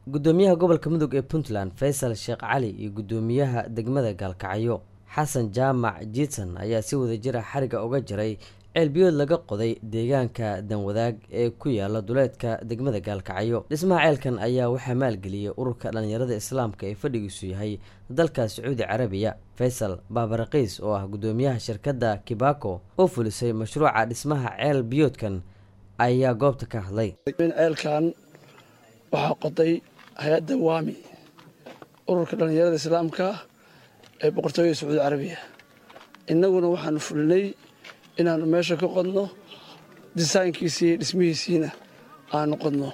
gudoomiyaha gobolka mudug ee Puntland Faysal Sheekh Cali iyo gudoomiyaha degmada Gaalkacyo Xasan Jaamac Jiitsan ayaa si wadajir ah xariga uga jiray ceelbiyood laga qoday deegaanka Danwadaag ee ku yaala duleedka degmada Gaalkacyo. Dhismaha ceelkan ayaa waxaa maalgeliyay ururka dhalinyarada Islaamka ee fadhigiisu yahay dalka Sacuudi Carabiya. Faysal Baabaraqiis oo ah gudoomiyaha shirkadda Kibako oo fulisay mashruuca dhismaha ceel biyoodkan ayaa goobta ka hadlay. ceelkan waxaa qoday hay'adda Waami ururka dhalinyarada Islaamka ee boqortooyada Sacuudi Carabiya. Innaguna waxaan fulinay inaan meesha ka qodno design-kiisii dhismihiisiina aan qodno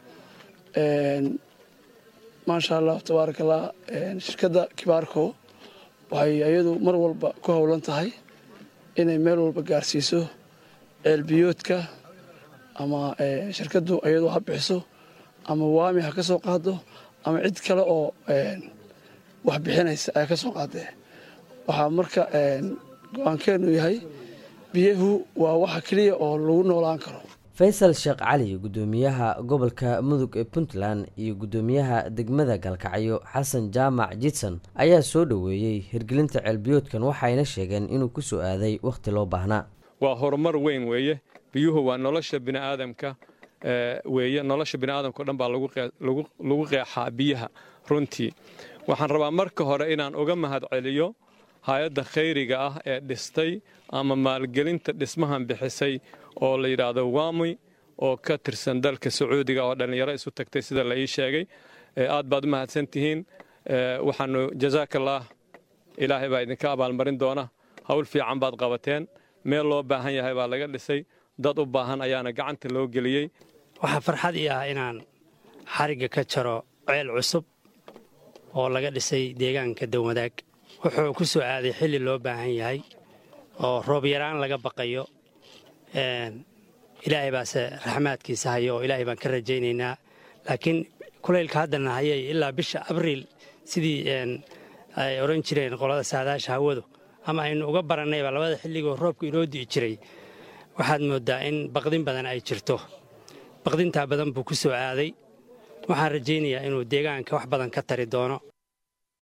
maasha Allah tabarakallah. Shirkadda Kibako waxay ayadu mar walba ku hawlan tahay inay meel walba gaarsiiso ceel biyoodka ama shirkaddu ayadu ha bixiso ama Waami ha ka soo qaado ama cid kale oo wax bixinaysa ay ka soo qaadeen. Waxa marka go'aankeenu yahay biyahu waa waxa kaliya oo lagu noolaan karo. Faysal Sheekh Cali gudoomiyaha gobolka mudug ee Puntland iyo gudoomiyaha degmada Gaalkacyo Xasan Jaamac Jiitsan ayaa soo dhaweeyay hirgelinta ceel biyoodkan waxayna sheegeen inuu ku soo aaday waqti loo baahnaa. waa horumar weyn weeye biyuhu waa nolosha bini'aadamka weeye nolosha bini'aadamka dhan baa lagu qeexaa biyaha runtii. waxaan rabaa marka hore inaan uga mahadceliyo hay'adda khayriga ah ee dhistay ama maalgelinta dhismahan bixisay oo la yiraahdo Waami oo ka tirsan dalka Sacuudiga oo dhalinyaro isu tagtay sida la ii sheegay. aad baad u mahadsantihiin. waxaanu jazaakallah ilaahay baa idinka abaalmarin doona. hawl fiican baad qabateen. meel loo baahan yahay baa laga dhisay. dad u baahan ayaana gacanta loo geliyay. waxa farxad ii ah inaan xariga ka jaro ceel cusub oo laga dhisay deegaanka Danwadaag. wuxuu ku soo aaday xilli loo baahan yahay oo roob yaraan laga baqayo. ilaahay baa raxmaadkiisa hayo ilaahay baan ka rajaynaynaa. laakiin kuleylka haddana hayay ilaa bisha Abriil sidii ay oran jireen qolada saadaasha hawadu ama aynu uga barannayba labada xilligoo roobku inoo di'i jiray. waxaad moodaa in baqdin badan ay jirto. baqdintaa badan buu ku soo aaday. waxaan rajaynayaa inuu deegaanka wax badan ka tari doono.